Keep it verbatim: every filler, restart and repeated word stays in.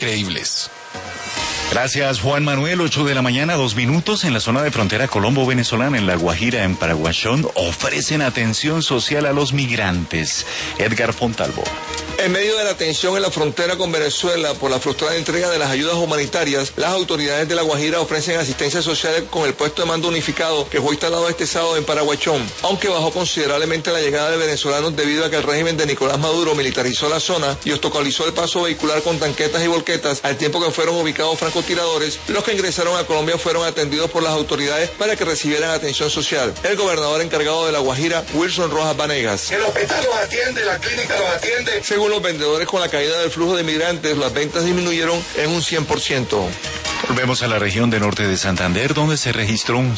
Increíbles. Gracias, Juan Manuel. Ocho de la mañana, dos minutos. En la zona de frontera colombo-venezolana, en La Guajira, en Paraguachón, ofrecen atención social a los migrantes. Edgar Fontalvo. En medio de la tensión en la frontera con Venezuela por la frustrada entrega de las ayudas humanitarias, las autoridades de La Guajira ofrecen asistencia social con el puesto de mando unificado que fue instalado este sábado en Paraguachón, aunque bajó considerablemente la llegada de venezolanos debido a que el régimen de Nicolás Maduro militarizó la zona y obstaculizó el paso vehicular con tanquetas y volquetas, al tiempo que fueron ubicados francotiradores. Los que ingresaron a Colombia fueron atendidos por las autoridades para que recibieran atención social. El gobernador encargado de La Guajira, Wilson Rojas Vanegas. El hospital los atiende, la clínica los atiende. Según los vendedores, con la caída del flujo de migrantes, las ventas disminuyeron en un cien por ciento. Volvemos a la región de norte de Santander, donde se registró un